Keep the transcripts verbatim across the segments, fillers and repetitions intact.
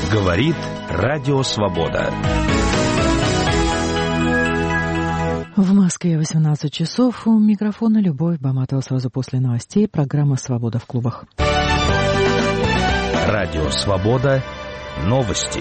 Говорит Радио Свобода. В Москве восемнадцать часов. У микрофона Любовь Баматова. Сразу после новостей программа «Свобода в клубах». Радио Свобода. Новости.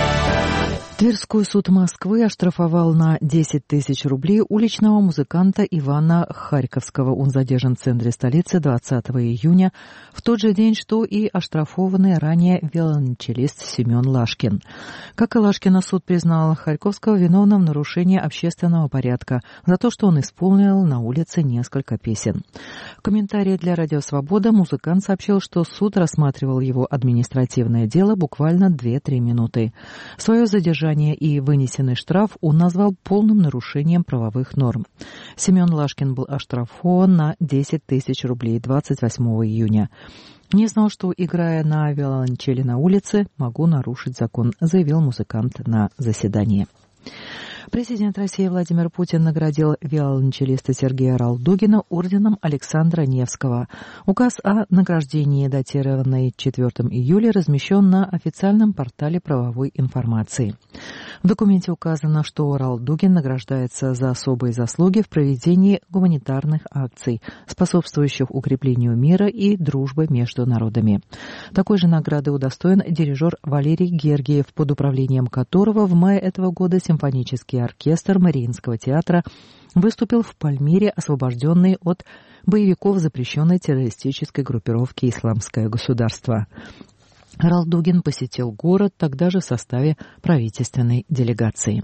Тверской суд Москвы оштрафовал на десять тысяч рублей уличного музыканта Ивана Харьковского. Он задержан в центре столицы двадцатого июня, в тот же день, что и оштрафованный ранее виолончелист Семен Лашкин. Как и Лашкина, суд признал Харьковского виновным в нарушении общественного порядка за то, что он исполнил на улице несколько песен. В комментарии для «Радио Свобода» музыкант сообщил, что суд рассматривал его административное дело буквально две-три минуты. Свое задержание и вынесенный штраф он назвал полным нарушением правовых норм. Семен Лашкин был оштрафован на десять тысяч рублей двадцать восьмого июня. «Не знал, что, играя на виолончели на улице, могу нарушить закон», заявил музыкант на заседании. Президент России Владимир Путин наградил виолончелиста Сергея Ралдугина орденом Александра Невского. Указ о награждении, датированный четвёртого июля, размещен на официальном портале правовой информации. В документе указано, что Ралдугин награждается за особые заслуги в проведении гуманитарных акций, способствующих укреплению мира и дружбы между народами. Такой же награды удостоен дирижер Валерий Гергиев, под управлением которого в мае этого года симфонический оркестр Мариинского театра выступил в Пальмире, освобожденный от боевиков запрещенной террористической группировки «Исламское государство». Ралдугин посетил город тогда же в составе правительственной делегации.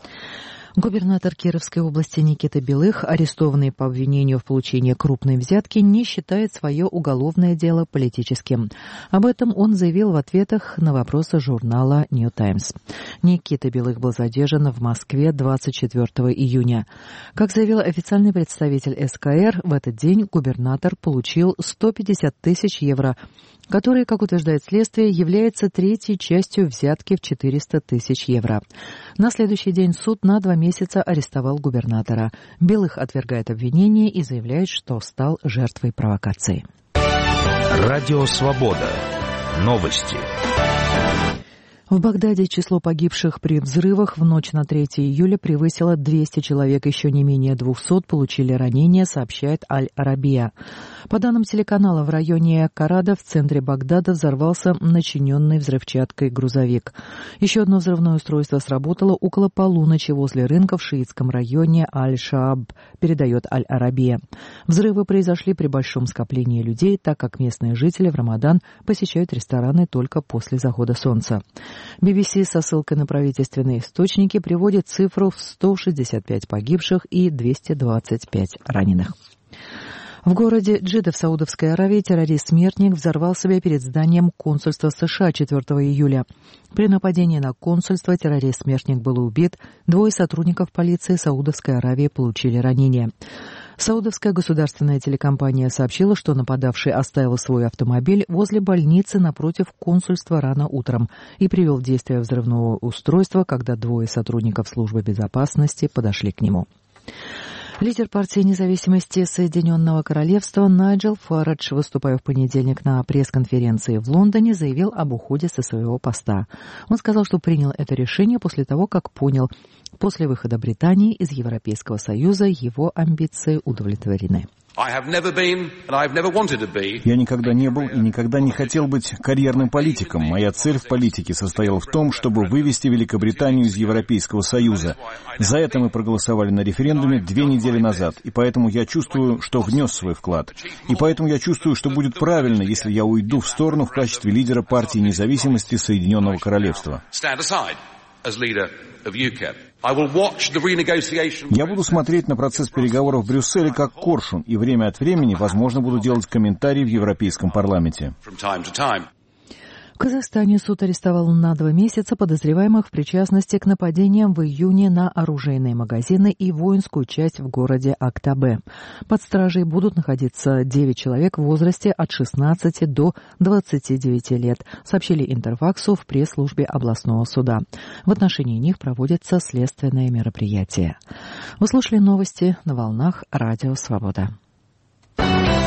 Губернатор Кировской области Никита Белых, арестованный по обвинению в получении крупной взятки, не считает свое уголовное дело политическим. Об этом он заявил в ответах на вопросы журнала «Нью Таймс». Никита Белых был задержан в Москве двадцать четвёртого июня. Как заявил официальный представитель эс ка эр, в этот день губернатор получил сто пятьдесят тысяч евро, который, как утверждает следствие, является третьей частью взятки в четыреста тысяч евро. На следующий день суд на два месяца арестовал губернатора. Белых отвергает обвинение и заявляет, что стал жертвой провокации. Радио Свобода. Новости. В Багдаде число погибших при взрывах в ночь на третьего июля превысило двести человек, еще не менее двухсот получили ранения, сообщает Аль-Арабия. По данным телеканала, в районе Карада в центре Багдада взорвался начиненный взрывчаткой грузовик. Еще одно взрывное устройство сработало около полуночи возле рынка в шиитском районе Аль-Шааб, передает Аль-Арабия. Взрывы произошли при большом скоплении людей, так как местные жители в Рамадан посещают рестораны только после захода солнца. би би си со ссылкой на правительственные источники приводит цифру в сто шестьдесят пять погибших и двести двадцать пять раненых. В городе Джидда в Саудовской Аравии террорист-смертник взорвал себя перед зданием консульства США четвёртого июля. При нападении на консульство террорист-смертник был убит, двое сотрудников полиции Саудовской Аравии получили ранения. Саудовская государственная телекомпания сообщила, что нападавший оставил свой автомобиль возле больницы напротив консульства рано утром и привел в действие взрывного устройства, когда двое сотрудников службы безопасности подошли к нему. Лидер партии независимости Соединенного Королевства Найджел Фарадж, выступая в понедельник на пресс-конференции в Лондоне, заявил об уходе со своего поста. Он сказал, что принял это решение после того, как понял, после выхода Британии из Европейского Союза его амбиции удовлетворены. Я никогда не был и никогда не хотел быть карьерным политиком. Моя цель в политике состояла в том, чтобы вывести Великобританию из Европейского Союза. За это мы проголосовали на референдуме две недели назад, и поэтому я чувствую, что внес свой вклад. И поэтому я чувствую, что будет правильно, если я уйду в сторону в качестве лидера партии независимости Соединенного Королевства. Я буду смотреть на процесс переговоров в Брюсселе как коршун, и время от времени, возможно, буду делать комментарии в Европейском парламенте. В Казахстане суд арестовал на два месяца подозреваемых в причастности к нападениям в июне на оружейные магазины и воинскую часть в городе Актабе. Под стражей будут находиться девять человек в возрасте от шестнадцати до двадцати девяти лет, сообщили Интерфаксу в пресс-службе областного суда. В отношении них проводится следственное мероприятие. Вы слушали новости на волнах Радио Свобода.